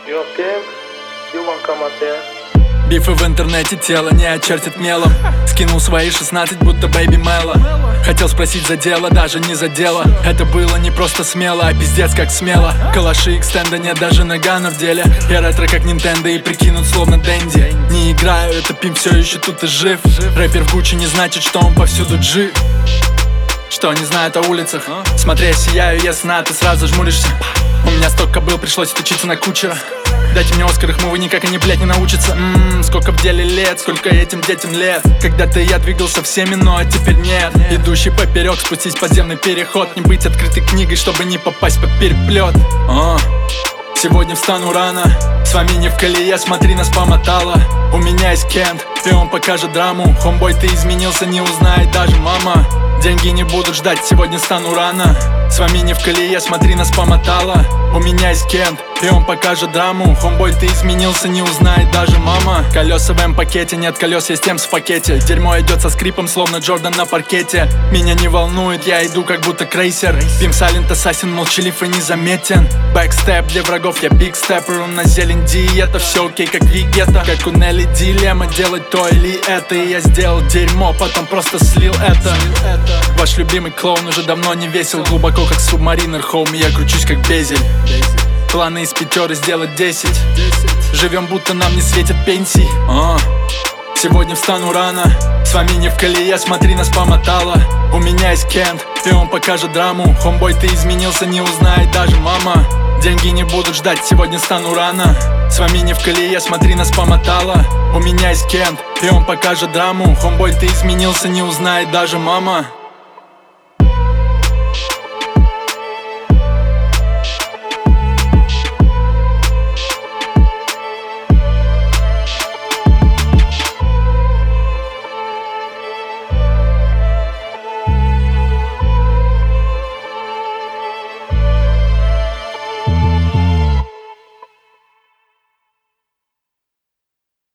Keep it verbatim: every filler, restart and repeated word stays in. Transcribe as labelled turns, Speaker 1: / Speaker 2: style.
Speaker 1: You pimp? You want come out there?
Speaker 2: Бифы в интернете, тело не очертит мелом. Скинул свои шестнадцать, будто Бэйби Мело. Хотел спросить за дело, даже не за дело. Это было не просто смело, а пиздец как смело. Калаши экстенда, нет даже нагана в деле. Я ретро как Нинтендо и прикинут словно Дэнди. Не играю, это пимп все еще тут и жив. Рэпер в Гуччи не значит, что он повсюду джи. Что не знает о улицах. Смотря сияю ясно, ты сразу жмуришься. У меня столько был, пришлось отучиться на кучера. Дайте мне Оскар, их мувы никак они, блядь, не научатся. Ммм, сколько в деле лет, сколько этим детям лет. Когда-то я двигался всеми, но теперь нет. Идущий поперек, спустить подземный переход. Не быть открытой книгой, чтобы не попасть под переплет. О, сегодня встану рано. С вами не в колее, смотри, нас помотало. У меня есть Кент, и он покажет драму. Хомбой, ты изменился, не узнает даже мама. Деньги не будут ждать, сегодня стану рано. С вами не в колее, смотри, нас помотало. У меня есть Кент, и он покажет драму. Хомбой, ты изменился, не узнает даже мама. Колеса в М-пакете, нет колес, есть Темс в пакете. Дерьмо идет со скрипом, словно Джордан на паркете. Меня не волнует, я иду как будто крейсер. Пим Сайлент Ассасин, молчалив и незаметен. Бэкстеп для врагов, я биг степпер. На зелень диета, все окей, как Вегета. Как у Нелли дилемма, делать то или это. И я сделал дерьмо, потом просто слил это. Ваш любимый клоун уже давно не весел. Глубоко как субмаринер, хоуми, я кручусь как безель. Планы из пятеры сделать десять. Живем, будто нам не светят пенсии. а. Сегодня встану рано. С вами не в колее, смотри, нас помотало. У меня есть Кент, и он покажет драму. Хомбой, ты изменился, не узнает даже мама. Деньги не будут ждать, сегодня стану рано. С вами не в колее, смотри, нас помотало. У меня есть Кент, и он покажет драму. Хомбой, ты изменился, не узнает даже мама.